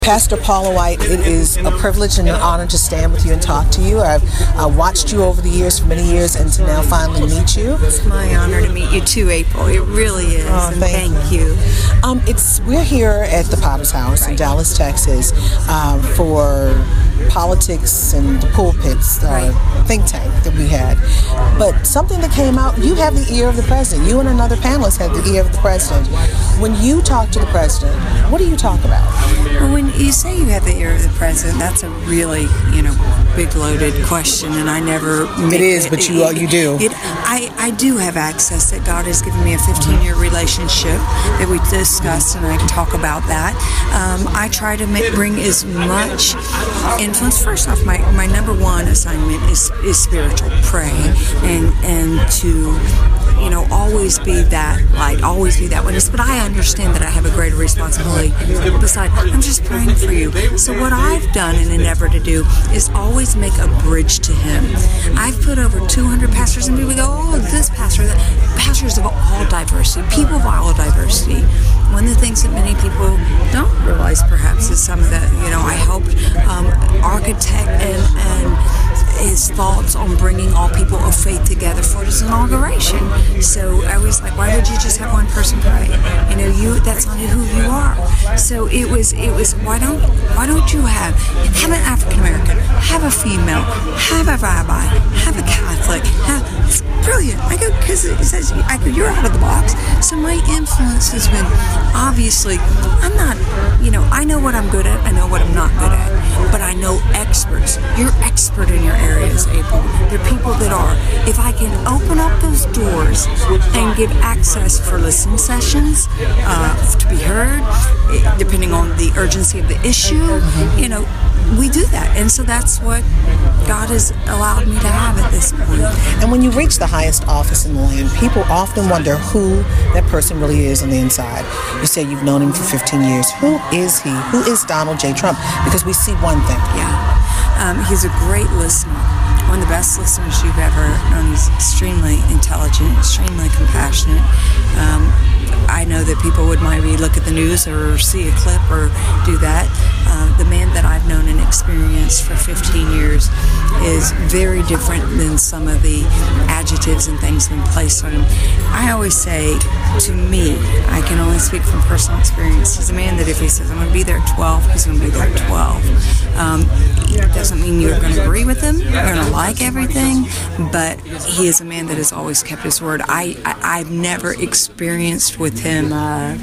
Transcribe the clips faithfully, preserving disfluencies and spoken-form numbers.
Pastor Paula White, it is a privilege and an honor to stand with you and talk to you. I've uh, watched you over the years, for many years, and to now finally meet you. It's my honor to meet you too, April. It really is. Oh, and thank, thank you. you. Um, it's we're here at the Potter's House in Dallas, Texas, um, for politics and the pulpits uh, Right. think tank that we had. But something that came out, you have the ear of the president. You and another panelist have the ear of the president. When you talk to the president, what do you talk about? Well, when you say you have the ear of the president, that's a really, you know, big loaded question, and I never. It is, but you uh, you do. It, I I do have access. That God has given me a fifteen-year relationship that we discussed, and I talk about that. Um, I try to make, bring as much influence. First off, my, my number one assignment is is spiritual, pray, and and to. You know, always be that light, always be that witness. But I understand that I have a greater responsibility. Besides, I'm just praying for you. So what I've done and endeavor to do is always make a bridge to Him. I've put over two hundred pastors, and people go, oh, this pastor, that. Pastors of all diversity, people of all diversity. One of the things that many people don't realize, perhaps, is some of the, you know, I helped um, architect and, and his thoughts on bringing all people of faith together for his inauguration. So I was like, why would you just have one person pray? You know, you that's not who you are. So it was, it was. Why don't, why don't you have have an African American, have a female, have a rabbi, have a Catholic? Have, it's brilliant. I go because it says I go, you're out of the box. So my influence has been obviously. I'm not. You know, I know what I'm good at. I know what I'm not good at. But I know experts. You're expert in your areas, April. There are people that are. If I can open up those doors and give access for listening sessions uh, to be heard, depending on the urgency of the issue, you know, we do that. And so that's what God has allowed me to have at this point. And when you reach the highest office in the land, people often wonder who that person really is on the inside. You say you've known him for fifteen years. Who is he? Who is Donald J. Trump? Because we see one thing. Yeah. Um, he's a great listener. One of the best listeners you've ever known. He's extremely intelligent, extremely compassionate. Um, I know that people would maybe look at the news or see a clip or do that. Uh, the man that I've known and experienced for fifteen years is very different than some of the adjectives and things that have been placed on him. I always say, to me, I can only speak from personal experience. He's a man that if he says, I'm going to be there at twelve, he's going to be there at twelve. Um, it doesn't mean you're going to agree with him, you're going to like everything, but he is a man that has always kept his word. I, I, I've never experienced with him uh,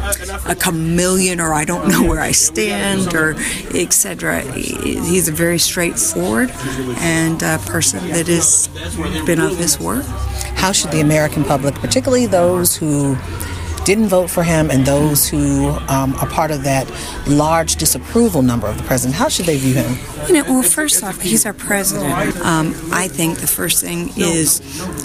a chameleon or I don't know where I stand or et cetera. He's a very straightforward and uh, person that has been of his word. How should the American public, particularly those who didn't vote for him and those who um, are part of that large disapproval number of the president, how should they view him? You know, well, first off, he's our president. Um, I think the first thing is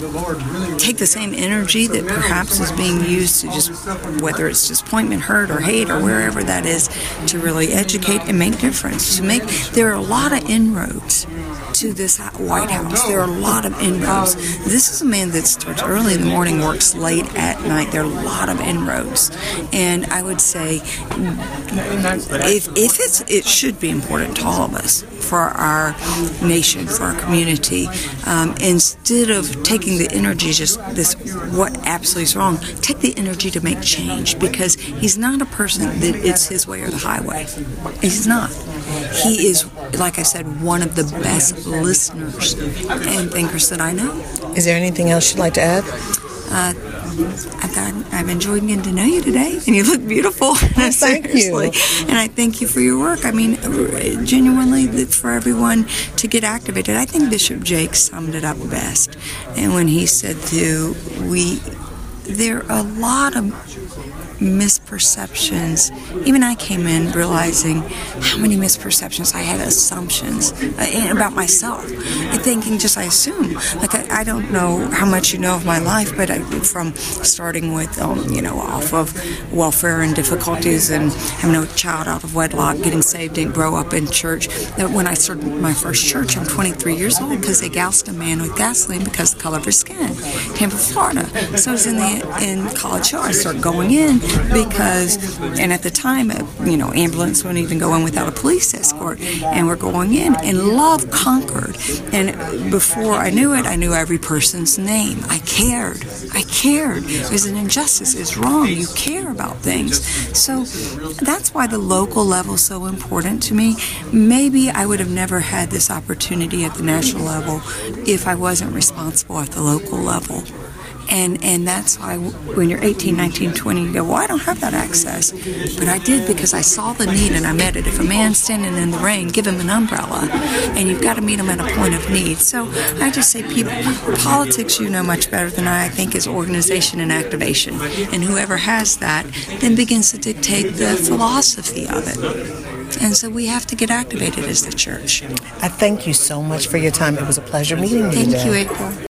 take the same energy that perhaps is being used to just, whether it's disappointment, hurt, or hate, or wherever that is, to really educate and make difference. To make there are a lot of inroads to this White House. There are a lot of inroads. This is a man that starts early in the morning, works late at night. There are a lot of inroads, and I would say, if if it's it should be important to all of us, for our nation, for our community, um, instead of taking the energy, just this, what absolutely is wrong, take the energy to make change, because he's not a person that it's his way or the highway. He's not. He is, like I said, one of the best listeners and thinkers that I know. Is there anything else you'd like to add? Uh, I've, got, I've enjoyed getting to know you today, and you look beautiful. Oh, thank you. And I thank you for your work. I mean, genuinely, for everyone to get activated. I think Bishop Jake summed it up best. And when he said to, we, there are a lot of misperceptions. Even I came in realizing how many misperceptions I had, assumptions uh, about myself, and thinking just I assume. Like I, I don't know how much you know of my life, but I, from starting with um, you know off of welfare and difficulties and having a child out of wedlock, getting saved, didn't grow up in church. That when I started my first church, I'm twenty-three years old because they doused a man with gasoline because of the color of his skin, Tampa, Florida. So I was in the in College Hill. I started going in. because, and at the time, you know, ambulance wouldn't even go in without a police escort, and we're going in, and love conquered. And before I knew it, I knew every person's name. I cared. I cared. There's an injustice. It's wrong. You care about things. So that's why the local level is so important to me. Maybe I would have never had this opportunity at the national level if I wasn't responsible at the local level. And and that's why when you're eighteen, nineteen, twenty, you go, well, I don't have that access. But I did because I saw the need and I met it. If a man's standing in the rain, give him an umbrella. And you've got to meet him at a point of need. So I just say, people, politics, you know much better than I, I think, is organization and activation. And whoever has that then begins to dictate the philosophy of it. And so we have to get activated as the church. I thank you so much for your time. It was a pleasure meeting you Thank today. you, April.